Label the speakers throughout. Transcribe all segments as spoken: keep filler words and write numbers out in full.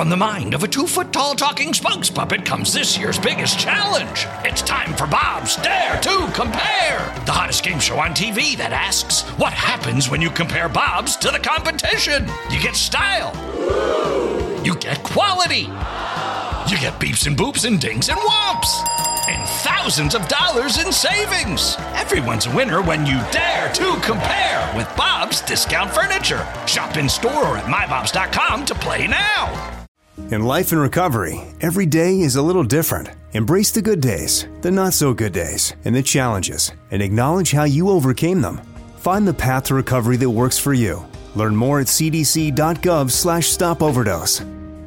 Speaker 1: From the mind of a two-foot-tall talking spokes puppet comes this year's biggest challenge. It's time for Bob's Dare to Compare, the hottest game show on T V that asks, what happens when you compare Bobs to the competition? You get style. You get quality. You get beeps and boops and dings and whomps. And thousands of dollars in savings. Everyone's a winner when you dare to compare with Bob's Discount Furniture. Shop in store or at my bobs dot com to play now.
Speaker 2: In life and recovery, every day is a little different. Embrace the good days, the not so good days, and the challenges, and acknowledge how you overcame them. Find the path to recovery that works for you. Learn more at c d c dot gov slash stop overdose.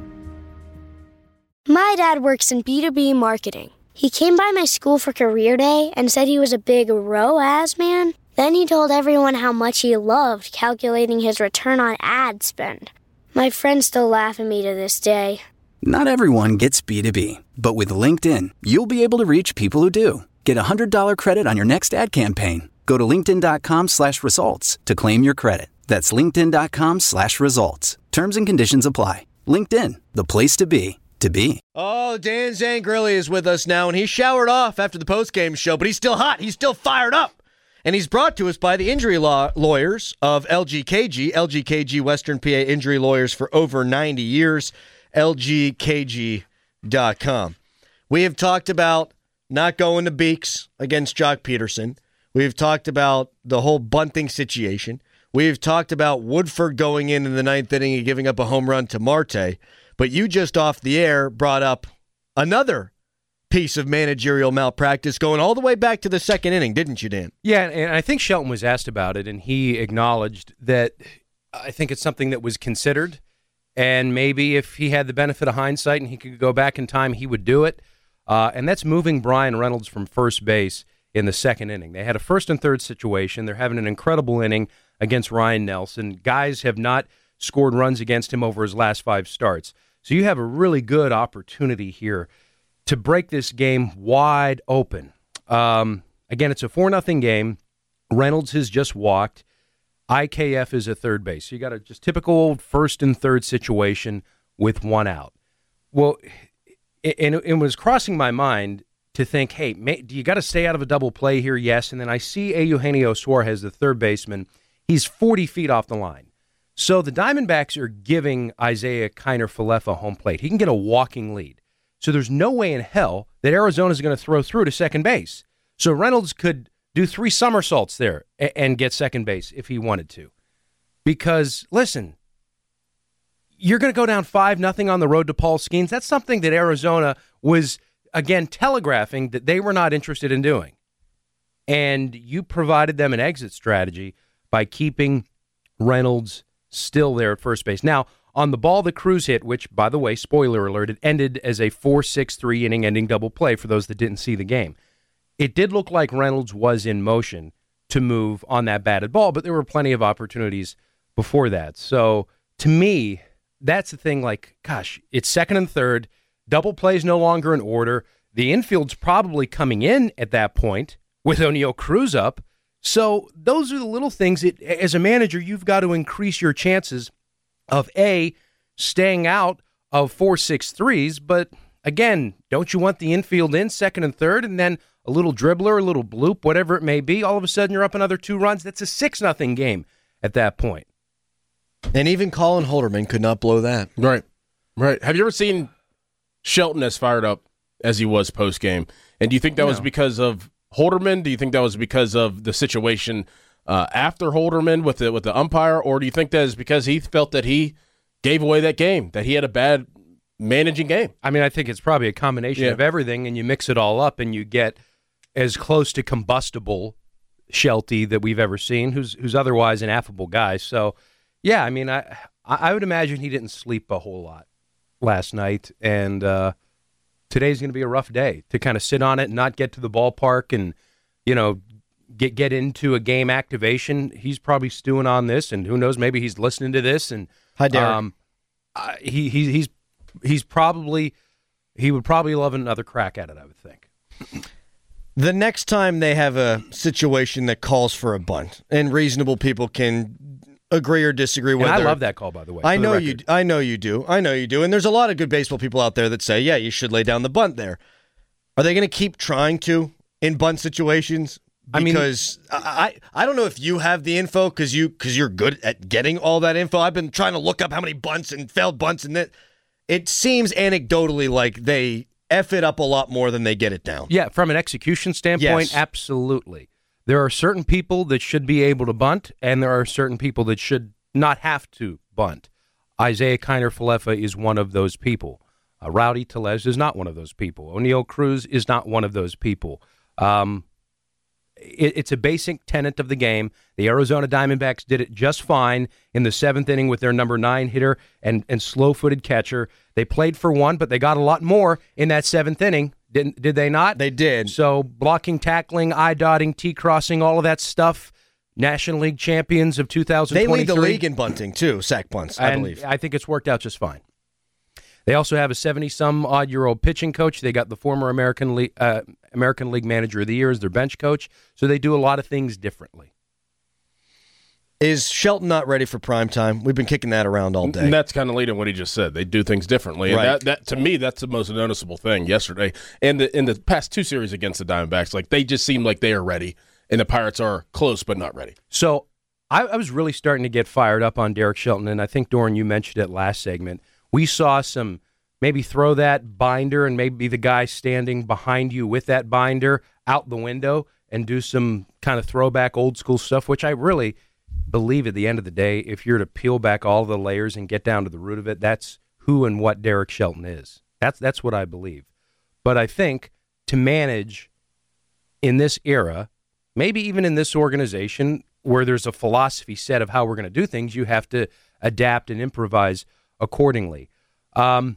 Speaker 3: My dad works in B two B marketing. He came by my school for career day and said he was a big R O A S man. Then he told everyone how much he loved calculating his return on ad spend. My friends still laugh at me to this day.
Speaker 4: Not everyone gets B two B, but with LinkedIn, you'll be able to reach people who do. Get a one hundred dollars credit on your next ad campaign. Go to linkedin.com slash results to claim your credit. That's linkedin.com slash results. Terms and conditions apply. LinkedIn, the place to be, to be.
Speaker 5: Oh, Dan Zangrilli is with us now, and he showered off after the postgame show, but he's still hot. He's still fired up. And he's brought to us by the injury law lawyers of L G K G. L G K G, Western P A injury lawyers for over ninety years. L G K G dot com. We have talked about not going to Beeks against Jock Peterson. We've talked about the whole bunting situation. We've talked about Woodford going in in the ninth inning and giving up a home run to Marte. But you just off the air brought up another piece of managerial malpractice going all the way back to the second inning, didn't you, Dan?
Speaker 6: Yeah, and I think Shelton was asked about it, and he acknowledged that I think it's something that was considered, and maybe if he had the benefit of hindsight and he could go back in time, he would do it. Uh, and that's moving Brian Reynolds from first base in the second inning. They had a first and third situation. They're having an incredible inning against Ryan Nelson. Guys have not scored runs against him over his last five starts. So you have a really good opportunity here to break this game wide open. Um, again, it's a four nothing game. Reynolds has just walked. I K F is at third base. So you got a just typical first and third situation with one out. Well, and it, it was crossing my mind to think, hey, may, do you got to stay out of a double play here? Yes. And then I see Eugenio Suarez, the third baseman. He's forty feet off the line. So the Diamondbacks are giving Isaiah Kiner-Falefa home plate. He can get a walking lead. So there's no way in hell that Arizona's going to throw through to second base. So Reynolds could do three somersaults there and, and get second base if he wanted to. Because, listen, you're going to go down five nothing on the road to Paul Skeens. That's something that Arizona was, again, telegraphing that they were not interested in doing. And you provided them an exit strategy by keeping Reynolds still there at first base. Now, on the ball that Cruz hit, which, by the way, spoiler alert, it ended as a four six three inning ending double play for those that didn't see the game. It did look like Reynolds was in motion to move on that batted ball, but there were plenty of opportunities before that. So, to me, that's the thing, like, gosh, it's second and third. Double play's no longer in order. The infield's probably coming in at that point with O'Neill Cruz up. So those are the little things that, as a manager, you've got to increase your chances of, A, staying out of four six threes, but, again, don't you want the infield in second and third, and then a little dribbler, a little bloop, whatever it may be, all of a sudden you're up another two runs? That's a six nothing game at that point.
Speaker 5: And even Colin Holderman could not blow that.
Speaker 7: Right, right. Have you ever seen Shelton as fired up as he was post-game? And do you think that no. was because of Holderman? Do you think that was because of the situation uh, after Holderman with the with the umpire, or do you think that is because he felt that he gave away that game, that he had a bad managing game?
Speaker 6: I mean, I think it's probably a combination
Speaker 7: yeah.
Speaker 6: of everything, and you mix it all up, and you get as close to combustible Shelty that we've ever seen, who's who's otherwise an affable guy. So, yeah, I mean, I I would imagine he didn't sleep a whole lot last night, and uh, today's going to be a rough day to kind of sit on it and not get to the ballpark and, you know, get get into a game activation. He's probably stewing on this, and who knows, maybe he's listening to this. And
Speaker 5: Hi, Derek.
Speaker 6: Um, uh, he, he he's he's probably he would probably love another crack at it, I would think.
Speaker 5: The next time they have a situation that calls for a bunt, and reasonable people can agree or disagree with.
Speaker 6: And I
Speaker 5: her.
Speaker 6: love that call, by the way.
Speaker 5: I know
Speaker 6: the
Speaker 5: you. I know you do. I know you do. And there's a lot of good baseball people out there that say, yeah, you should lay down the bunt there. Are they going to keep trying to in bunt situations? Because I, mean, I, I don't know if you have the info because you because you're good at getting all that info. I've been trying to look up how many bunts and failed bunts, and that it seems anecdotally like they F it up a lot more than they get it down.
Speaker 6: Yeah, from an execution standpoint,
Speaker 5: yes.
Speaker 6: Absolutely. There are certain people that should be able to bunt, and there are certain people that should not have to bunt. Isaiah Kiner-Falefa is one of those people. Uh, Rowdy Tellez is not one of those people. O'Neal Cruz is not one of those people. Um, it, it's a basic tenet of the game. The Arizona Diamondbacks did it just fine in the seventh inning with their number nine hitter and, and slow-footed catcher. They played for one, but they got a lot more in that seventh inning. Didn't, did they not?
Speaker 5: They did.
Speaker 6: So blocking, tackling, eye-dotting, T-crossing, all of that stuff, National League champions of two thousand twenty-three.
Speaker 5: They lead the league in bunting, too, sack bunts, I
Speaker 6: and
Speaker 5: believe.
Speaker 6: I think it's worked out just fine. They also have a seventy-some-odd-year-old pitching coach. They got the former American League, uh, American League Manager of the Year as their bench coach, so they do a lot of things differently.
Speaker 5: Is Shelton not ready for prime time? We've been kicking that around all day.
Speaker 7: And that's kind of leading what he just said. They do things differently. And
Speaker 5: right.
Speaker 7: that, that, to me, that's the most noticeable thing yesterday. And the, in the past two series against the Diamondbacks, like they just seem like they are ready, and the Pirates are close but not ready.
Speaker 6: So I, I was really starting to get fired up on Derek Shelton, and I think, Doran, you mentioned it last segment. We saw some maybe throw that binder and maybe the guy standing behind you with that binder out the window and do some kind of throwback old-school stuff, which I really – believe at the end of the day, if you're to peel back all the layers and get down to the root of it, that's who and what Derek Shelton is. That's that's what I believe. But I think to manage in this era, maybe even in this organization where there's a philosophy set of how we're going to do things, you have to adapt and improvise accordingly. Um,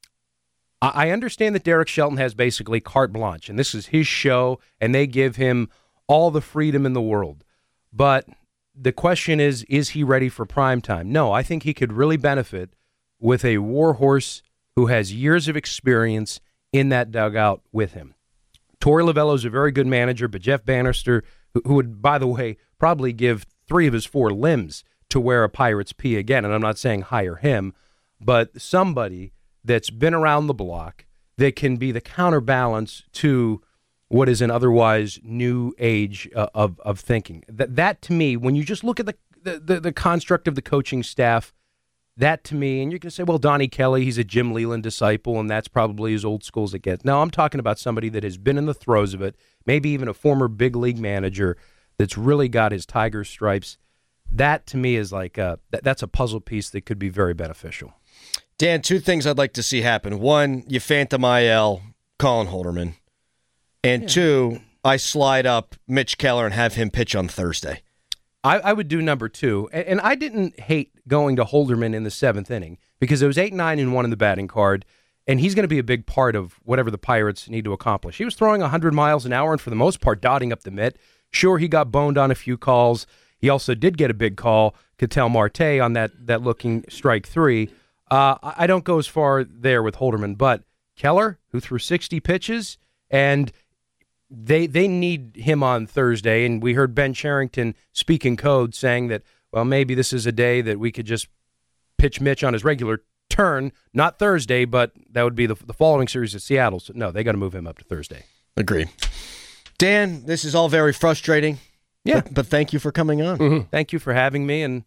Speaker 6: I understand that Derek Shelton has basically carte blanche, and this is his show, and they give him all the freedom in the world. But the question is, is he ready for prime time? No, I think he could really benefit with a warhorse who has years of experience in that dugout with him. Torey Lovullo is a very good manager, but Jeff Bannister, who, who would, by the way, probably give three of his four limbs to wear a Pirates P again, and I'm not saying hire him, but somebody that's been around the block that can be the counterbalance to what is an otherwise new age uh, of of thinking. That, that to me, when you just look at the, the, the, the construct of the coaching staff, that to me, and you can say, well, Donnie Kelly, he's a Jim Leland disciple, and that's probably as old school as it gets. No, I'm talking about somebody that has been in the throes of it, maybe even a former big league manager that's really got his tiger stripes. That to me is like a, that, that's a puzzle piece that could be very beneficial.
Speaker 5: Dan, two things I'd like to see happen. One, you phantom I L Colin Holderman. And yeah. two, I slide up Mitch Keller and have him pitch on Thursday.
Speaker 6: I, I would do number two. And, and I didn't hate going to Holderman in the seventh inning because it was eight nine and one in the batting card, and he's going to be a big part of whatever the Pirates need to accomplish. He was throwing one hundred miles an hour and for the most part dotting up the mitt. Sure, he got boned on a few calls. He also did get a big call, Ketel Marte, on that, that looking strike three. Uh, I don't go as far there with Holderman, but Keller, who threw sixty pitches, and They they need him on Thursday, and we heard Ben Cherington speak in code saying that, well, maybe this is a day that we could just pitch Mitch on his regular turn, not Thursday, but that would be the, the following series at Seattle. So, no, they got to move him up to Thursday.
Speaker 5: Agreed. Dan, this is all very frustrating.
Speaker 6: Yeah.
Speaker 5: But, but thank you for coming on.
Speaker 6: Mm-hmm. Thank you for having me. And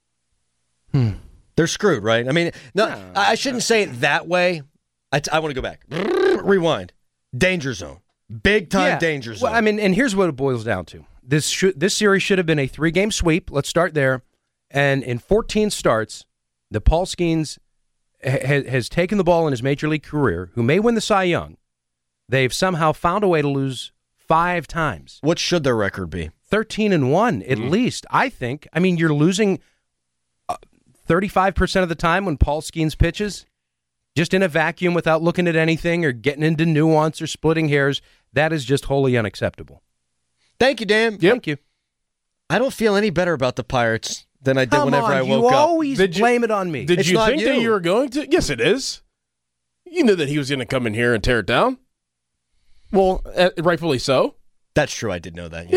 Speaker 6: hmm.
Speaker 5: They're screwed, right? I mean, no, no I shouldn't say it that way. I, t- I want to go back. Rewind. Danger zone. Big time
Speaker 6: yeah.
Speaker 5: danger zone.
Speaker 6: Well, I mean, and here's what it boils down to. This should, this series should have been a three-game sweep. Let's start there. And in fourteen starts, the Paul Skeens ha- has taken the ball in his major league career, who may win the Cy Young. They've somehow found a way to lose five times.
Speaker 5: What should their record be?
Speaker 6: thirteen and one at mm-hmm. least, I think. I mean, you're losing uh, thirty-five percent of the time when Paul Skeens pitches, just in a vacuum without looking at anything or getting into nuance or splitting hairs. That is just wholly unacceptable.
Speaker 5: Thank you, Dan.
Speaker 6: Yep. Thank you.
Speaker 5: I don't feel any better about the Pirates than I did
Speaker 6: Come
Speaker 5: whenever
Speaker 6: on,
Speaker 5: I woke
Speaker 6: you
Speaker 5: up.
Speaker 6: always
Speaker 7: did
Speaker 6: blame
Speaker 7: you,
Speaker 6: it on me.
Speaker 7: Did
Speaker 5: it's
Speaker 7: you think
Speaker 5: you.
Speaker 7: that you were going to? Yes, it is. You knew that he was going to come in here and tear it down. Well, uh, rightfully so.
Speaker 5: That's true. I did know that. Yeah.
Speaker 7: yeah.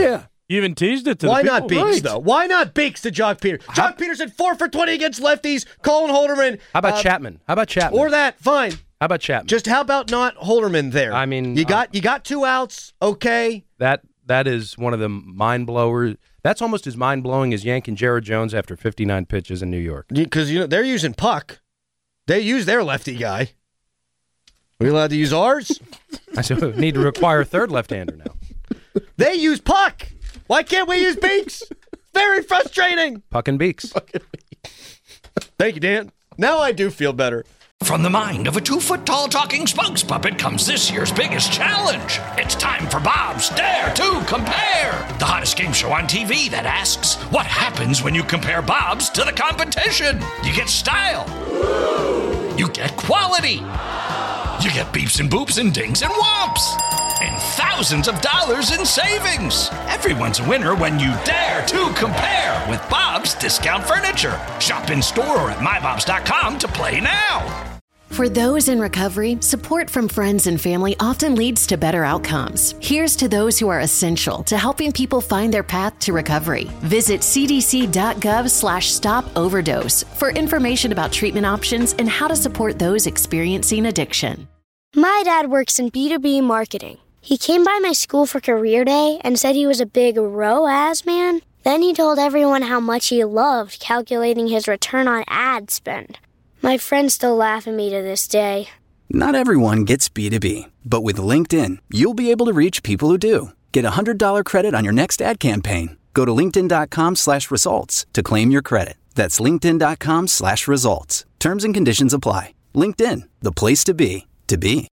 Speaker 8: You even teased it to
Speaker 5: Why
Speaker 8: the people.
Speaker 5: not Beeks,
Speaker 8: Right.
Speaker 5: though? Why not Beeks to Jock Peters? Jock Peters at four for twenty against lefties. Colin Holderman.
Speaker 6: How about
Speaker 5: uh,
Speaker 6: Chapman? How about Chapman?
Speaker 5: Or that, fine.
Speaker 6: How about Chapman?
Speaker 5: Just how about not Holderman there?
Speaker 6: I mean,
Speaker 5: you got
Speaker 6: uh,
Speaker 5: you got two outs, okay.
Speaker 6: That that is one of the mind blowers. That's almost as mind blowing as yanking Jared Jones after fifty-nine pitches in New York.
Speaker 5: Because you know they're using Puck. They use their lefty guy. Are we allowed to use ours?
Speaker 6: I so need to require a third left-hander now.
Speaker 5: They use Puck. Why can't we use Beeks? Very frustrating.
Speaker 6: Puck and Beeks.
Speaker 5: Thank you, Dan. Now I do feel better.
Speaker 1: From the mind of a two-foot-tall talking spokes puppet comes this year's biggest challenge. It's time for Bob's Dare to Compare, the hottest game show on T V that asks, what happens when you compare Bob's to the competition? You get style. You get quality. You get beeps and boops and dings and whomps. And thousands of dollars in savings. Everyone's a winner when you dare to compare with Bob's Discount Furniture. Shop in store or at my bobs dot com to play now.
Speaker 9: For those in recovery, support from friends and family often leads to better outcomes. Here's to those who are essential to helping people find their path to recovery. Visit c d c dot gov slash stop overdose for information about treatment options and how to support those experiencing addiction.
Speaker 3: My dad works in B two B marketing. He came by my school for career day and said he was a big R O A S man. Then he told everyone how much he loved calculating his return on ad spend. My friends still laugh at me to this day.
Speaker 4: Not everyone gets B two B, but with LinkedIn, you'll be able to reach people who do. Get a one hundred dollars credit on your next ad campaign. Go to linkedin.com slash results to claim your credit. That's linkedin.com slash results. Terms and conditions apply. LinkedIn, the place to be, to be.